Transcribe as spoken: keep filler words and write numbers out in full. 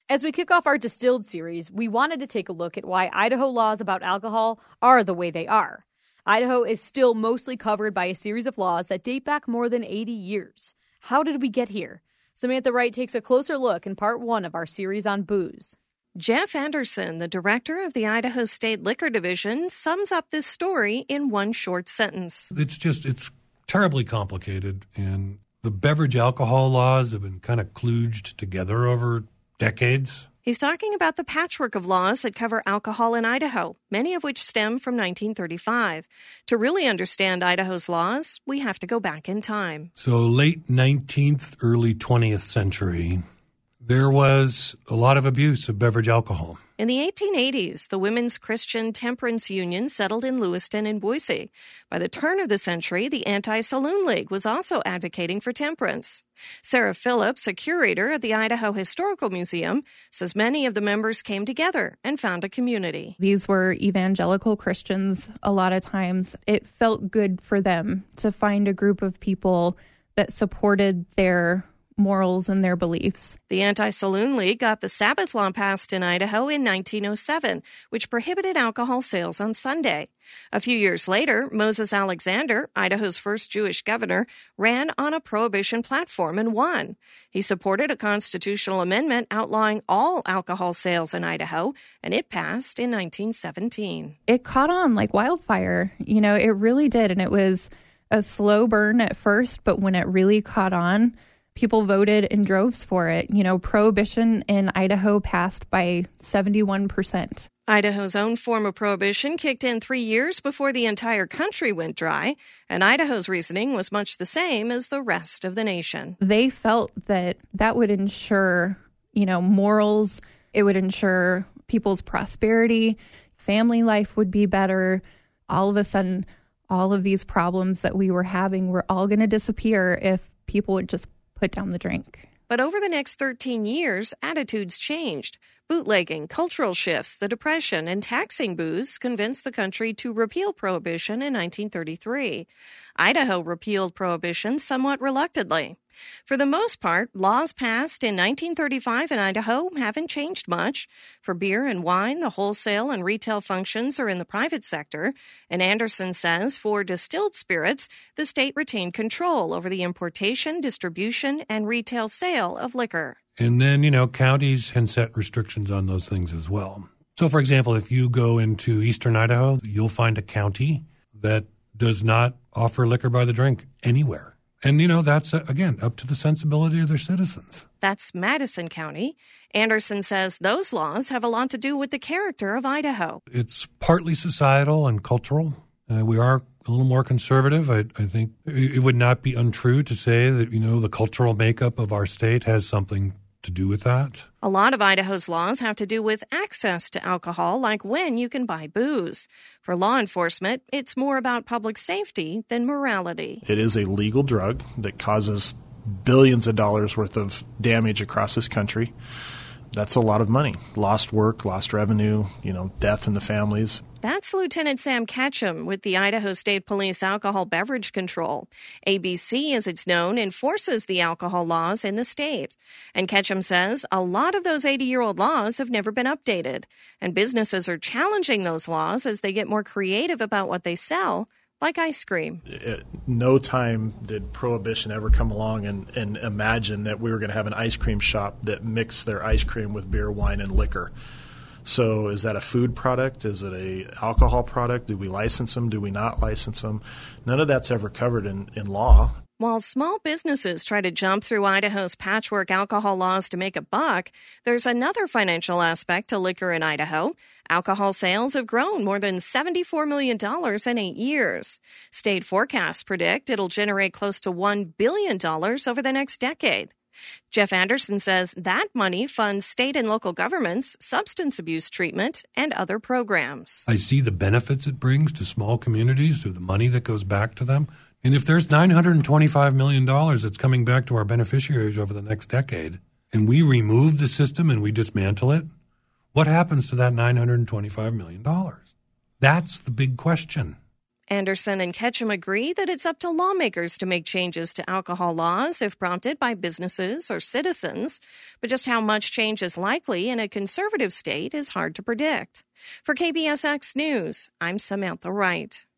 As we kick off our Distilled series, we wanted to take a look at why Idaho laws about alcohol are the way they are. Idaho is still mostly covered by a series of laws that date back more than eighty years. How did we get here? Samantha Wright takes a closer look in part one of our series on booze. Jeff Anderson, the director of the Idaho State Liquor Division, sums up this story in one short sentence. It's just, it's terribly complicated, and the beverage alcohol laws have been kind of kludged together over decades. He's talking about the patchwork of laws that cover alcohol in Idaho, many of which stem from nineteen thirty-five. To really understand Idaho's laws, we have to go back in time. So late nineteenth, early twentieth century, there was a lot of abuse of beverage alcohol. In the eighteen eighties, the Women's Christian Temperance Union settled in Lewiston and Boise. By the turn of the century, the Anti-Saloon League was also advocating for temperance. Sarah Phillips, a curator at the Idaho Historical Museum, says many of the members came together and found a community. These were evangelical Christians a lot of times. It felt good for them to find a group of people that supported their morals and their beliefs. The Anti-Saloon League got the Sabbath law passed in Idaho in nineteen oh seven, which prohibited alcohol sales on Sunday. A few years later, Moses Alexander, Idaho's first Jewish governor, ran on a prohibition platform and won. He supported a constitutional amendment outlawing all alcohol sales in Idaho, and it passed in nineteen seventeen. It caught on like wildfire. You know, it really did, and it was a slow burn at first, but when it really caught on, people voted in droves for it. You know, prohibition in Idaho passed by seventy-one percent. Idaho's own form of prohibition kicked in three years before the entire country went dry, and Idaho's reasoning was much the same as the rest of the nation. They felt that that would ensure, you know, morals. It would ensure people's prosperity. Family life would be better. All of a sudden, all of these problems that we were having were all going to disappear if people would just put down the drink. But over the next thirteen years, attitudes changed. Bootlegging, cultural shifts, the Depression, and taxing booze convinced the country to repeal prohibition in nineteen thirty-three. Idaho repealed prohibition somewhat reluctantly. For the most part, laws passed in nineteen thirty-five in Idaho haven't changed much. For beer and wine, the wholesale and retail functions are in the private sector. And Anderson says for distilled spirits, the state retained control over the importation, distribution, and retail sale of liquor. And then, you know, counties can set restrictions on those things as well. So, for example, if you go into eastern Idaho, you'll find a county that does not offer liquor by the drink anywhere. And, you know, that's, uh, again, up to the sensibility of their citizens. That's Madison County. Anderson says those laws have a lot to do with the character of Idaho. It's partly societal and cultural. Uh, we are a little more conservative. I, I think it would not be untrue to say that, you know, the cultural makeup of our state has something to do with that. A lot of Idaho's laws have to do with access to alcohol, like when you can buy booze. For law enforcement, it's more about public safety than morality. It is a legal drug that causes billions of dollars worth of damage across this country. That's a lot of money. Lost work, lost revenue, you know, death in the families. That's Lieutenant Sam Ketchum with the Idaho State Police Alcohol Beverage Control. A B C, as it's known, enforces the alcohol laws in the state. And Ketchum says a lot of those eighty-year-old laws have never been updated. And businesses are challenging those laws as they get more creative about what they sell, like ice cream. At no time did Prohibition ever come along and, and imagine that we were going to have an ice cream shop that mixed their ice cream with beer, wine, and liquor. So is that a food product? Is it a alcohol product? Do we license them? Do we not license them? None of that's ever covered in, in law. While small businesses try to jump through Idaho's patchwork alcohol laws to make a buck, there's another financial aspect to liquor in Idaho. Alcohol sales have grown more than seventy-four million dollars in eight years. State forecasts predict it'll generate close to one billion dollars over the next decade. Jeff Anderson says that money funds state and local governments, substance abuse treatment, and other programs. I see the benefits it brings to small communities, through the money that goes back to them. And if there's nine hundred twenty-five million dollars that's coming back to our beneficiaries over the next decade, and we remove the system and we dismantle it, what happens to that nine hundred twenty-five million dollars? That's the big question. Anderson and Ketchum agree that it's up to lawmakers to make changes to alcohol laws if prompted by businesses or citizens, but just how much change is likely in a conservative state is hard to predict. For K B S X News, I'm Samantha Wright.